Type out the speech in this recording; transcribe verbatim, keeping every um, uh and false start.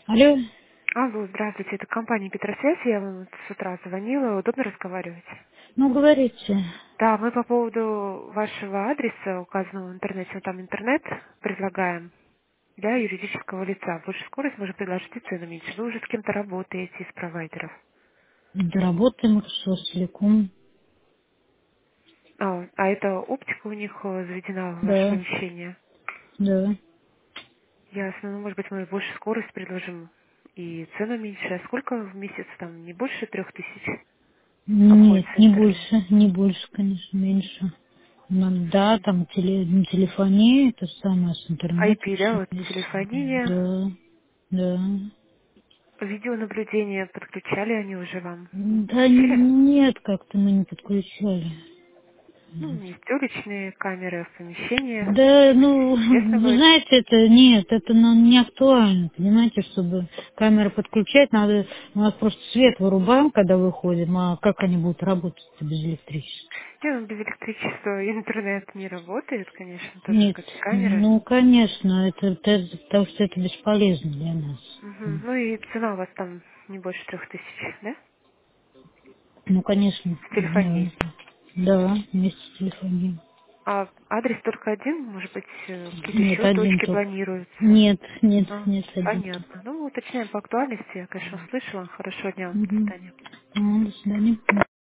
Алло, Алло, здравствуйте, это компания Петросвязь, я вам с утра звонила, удобно разговаривать? ну говорите. Да, мы по поводу вашего адреса, указанного в интернете, вот там интернет предлагаем для юридического лица. Больше скорость можем предложить и цену меньше. Вы уже с кем-то работаете из провайдеров. Да, работаем хорошо с телеком. А, а это оптика у них э, заведена в ваше Да, помещение? да. Ясно, ну может быть мы больше скорость предложим и цену меньше. А сколько в месяц там, не больше трех тысяч Нет, обходится не интернет? больше, не больше, конечно, меньше. Ну, да, там теле, на телефоне, это самое с ай интернетом, пи, да, все вот есть. телефония. Да, да. Видеонаблюдение подключали они уже вам? Да Подключили? нет, как-то мы не подключали. Ну, есть уличные камеры в помещении. Да, ну, Известно вы вы... знаете, это нет, это ну, не актуально, понимаете, чтобы камеру подключать, надо, у нас просто свет вырубаем, когда выходим, а как они будут работать без электричества? Не, ну, без электричества интернет не работает, конечно, тоже Нет, как и камеры. ну, конечно, это, это- потому что это бесполезно для нас. Мгм. Ну и цена у вас там не больше трех тысяч, да? Ну, конечно, С да, телефонией. да, вместе с телефоном. А адрес только один? Может быть, э, какие-то Нет, еще один точки только. планируются? Нет, нет, А, нет, один только. понятно. Ну, уточняем по актуальности. Я, конечно, услышала. Хорошего дня вам. До Угу. свидания. Ну, до свидания.